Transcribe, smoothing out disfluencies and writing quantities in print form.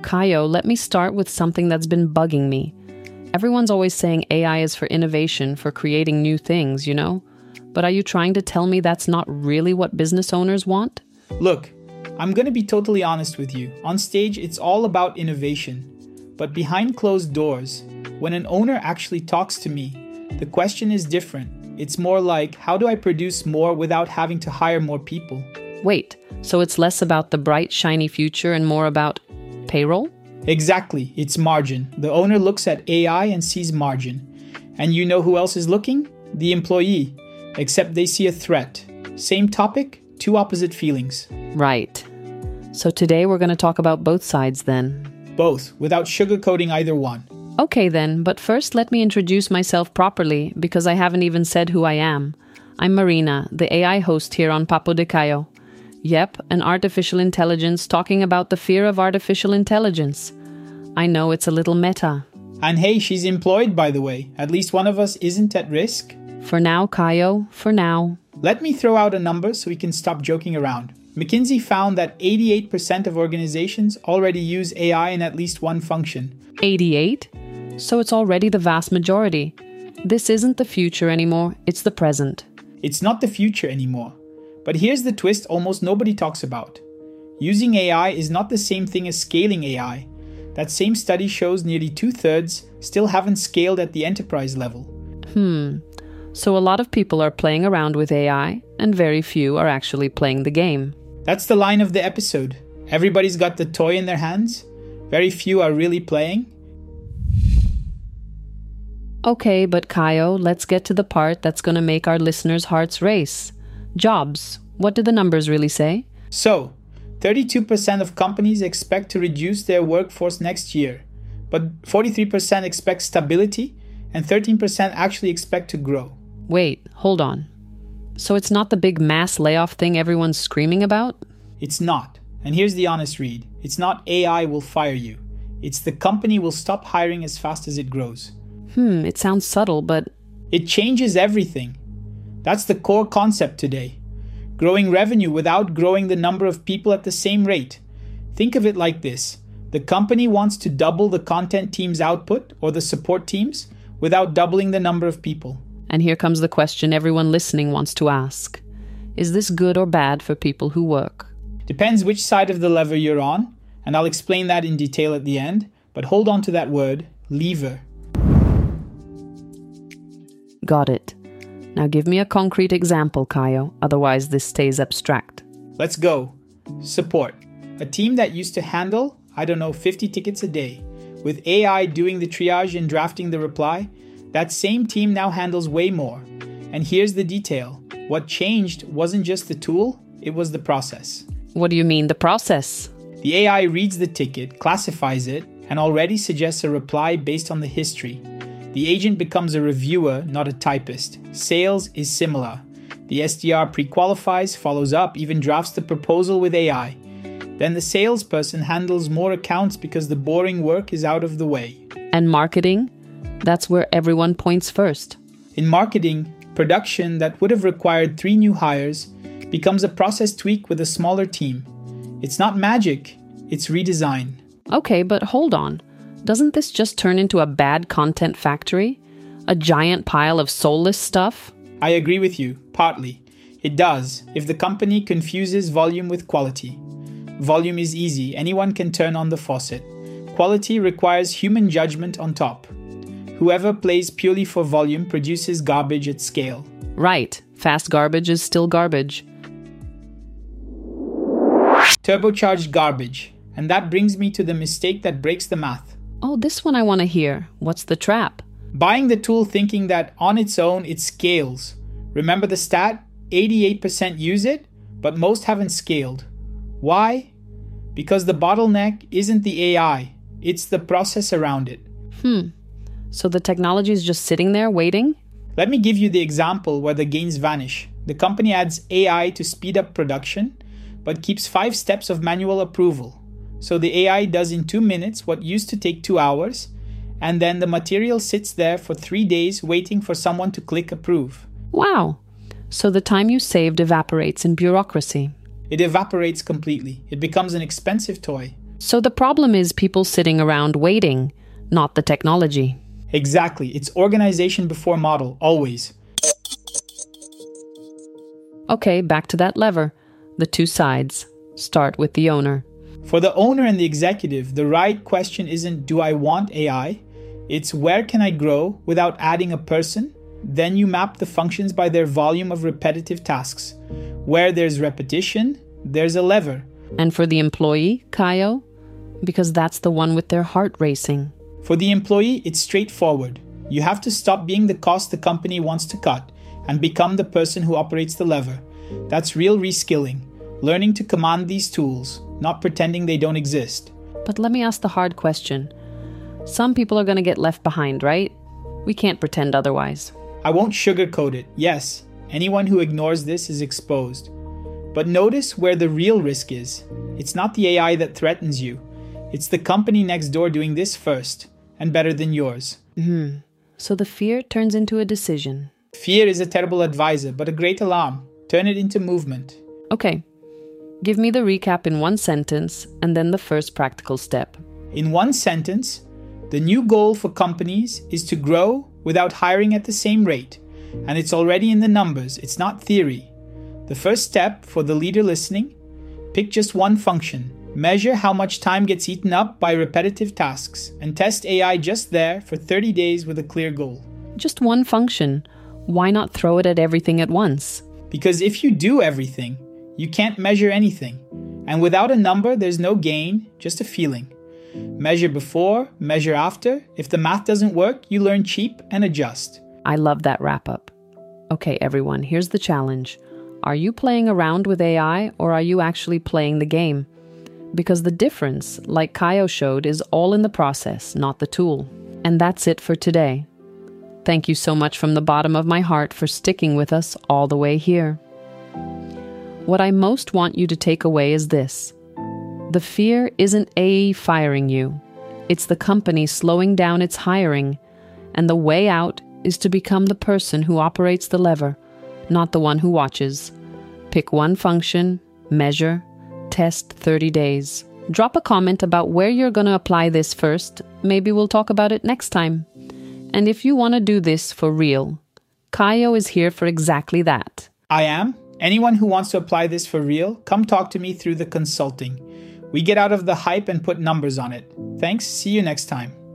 Kaio, let me start with something that's been bugging me. Everyone's always saying AI is for innovation, for creating new things, you know? But are you trying to tell me that's not really what business owners want? Look, I'm going to be totally honest with you. On stage, it's all about innovation. But behind closed doors, when an owner actually talks to me, the question is different. It's more like, how do I produce more without having to hire more people? Wait, so it's less about the bright, shiny future and more about payroll? Exactly, it's margin. The owner looks at AI and sees margin. And you know who else is looking? The employee. Except they see a threat. Same topic, two opposite feelings. Right. So today we're going to talk about both sides then. Both, without sugarcoating either one. Okay then, but first let me introduce myself properly because I haven't even said who I am. I'm Marina, the AI host here on Papo de Kaio. Yep, an artificial intelligence talking about the fear of artificial intelligence. I know it's a little meta. And hey, she's employed, by the way. At least one of us isn't at risk. For now, Kaio, for now. Let me throw out a number so we can stop joking around. McKinsey found that 88% of organizations already use AI in at least one function. 88? So it's already the vast majority. This isn't the future anymore, it's the present. It's not the future anymore. But here's the twist almost nobody talks about. Using AI is not the same thing as scaling AI. That same study shows nearly 2/3 still haven't scaled at the enterprise level. So a lot of people are playing around with AI, and very few are actually playing the game. That's the line of the episode. Everybody's got the toy in their hands. Very few are really playing. Okay, but Kaio, let's get to the part that's going to make our listeners' hearts race. Jobs. What do the numbers really say? So, 32% of companies expect to reduce their workforce next year, but 43% expect stability, and 13% actually expect to grow. Wait, hold on. So it's not the big mass layoff thing everyone's screaming about? It's not. And here's the honest read. It's not AI will fire you. It's the company will stop hiring as fast as it grows. It sounds subtle, but... It changes everything. That's the core concept today. Growing revenue without growing the number of people at the same rate. Think of it like this. The company wants to double the content team's output or the support teams without doubling the number of people. And here comes the question everyone listening wants to ask. Is this good or bad for people who work? Depends which side of the lever you're on, and I'll explain that in detail at the end, but hold on to that word, lever. Got it. Now give me a concrete example, Kaio, otherwise this stays abstract. Let's go. Support. A team that used to handle, 50 tickets a day. With AI doing the triage and drafting the reply, that same team now handles way more. And here's the detail. What changed wasn't just the tool, it was the process. What do you mean, the process? The AI reads the ticket, classifies it, and already suggests a reply based on the history. The agent becomes a reviewer, not a typist. Sales is similar. The SDR pre-qualifies, follows up, even drafts the proposal with AI. Then the salesperson handles more accounts because the boring work is out of the way. And marketing? That's where everyone points first. In marketing, production that would have required 3 new hires becomes a process tweak with a smaller team. It's not magic, it's redesign. Okay, but hold on. Doesn't this just turn into a bad content factory? A giant pile of soulless stuff? I agree with you, partly. It does, if the company confuses volume with quality. Volume is easy, anyone can turn on the faucet. Quality requires human judgment on top. Whoever plays purely for volume produces garbage at scale. Right, fast garbage is still garbage. Turbocharged garbage. And that brings me to the mistake that breaks the math. Oh, this one I want to hear. What's the trap? Buying the tool thinking that on its own it scales. Remember the stat? 88% use it, but most haven't scaled. Why? Because the bottleneck isn't the AI, it's the process around it. So the technology is just sitting there waiting? Let me give you the example where the gains vanish. The company adds AI to speed up production, but keeps 5 steps of manual approval. So the AI does in 2 minutes what used to take 2 hours, and then the material sits there for 3 days waiting for someone to click approve. Wow. So the time you saved evaporates in bureaucracy. It evaporates completely. It becomes an expensive toy. So the problem is people sitting around waiting, not the technology. Exactly. It's organization before model, always. Okay, back to that lever. The two sides. Start with the owner. For the owner and the executive, the right question isn't, do I want AI? It's, where can I grow without adding a person? Then you map the functions by their volume of repetitive tasks. Where there's repetition, there's a lever. And for the employee, Kaio? Because that's the one with their heart racing. For the employee, it's straightforward. You have to stop being the cost the company wants to cut and become the person who operates the lever. That's real reskilling. Learning to command these tools, not pretending they don't exist. But let me ask the hard question. Some people are going to get left behind, right? We can't pretend otherwise. I won't sugarcoat it. Yes, anyone who ignores this is exposed. But notice where the real risk is. It's not the AI that threatens you. It's the company next door doing this first, and better than yours. So the fear turns into a decision. Fear is a terrible advisor, but a great alarm. Turn it into movement. Okay. Give me the recap in one sentence, and then the first practical step. In one sentence, the new goal for companies is to grow without hiring at the same rate. And it's already in the numbers, it's not theory. The first step for the leader listening, pick just one function. Measure how much time gets eaten up by repetitive tasks and test AI just there for 30 days with a clear goal. Just one function. Why not throw it at everything at once? Because if you do everything, you can't measure anything. And without a number, there's no gain, just a feeling. Measure before, measure after. If the math doesn't work, you learn cheap and adjust. I love that wrap up. Okay, everyone, here's the challenge. Are you playing around with AI or are you actually playing the game? Because the difference, like Kaio showed, is all in the process, not the tool. And that's it for today. Thank you so much from the bottom of my heart for sticking with us all the way here. What I most want you to take away is this. The fear isn't AI firing you. It's the company slowing down its hiring. And the way out is to become the person who operates the lever, not the one who watches. Pick one function, measure, test 30 days. Drop a comment about where you're going to apply this first. Maybe we'll talk about it next time. And if you want to do this for real, Kaio is here for exactly that. I am. Anyone who wants to apply this for real, come talk to me through the consulting. We get out of the hype and put numbers on it. Thanks. See you next time.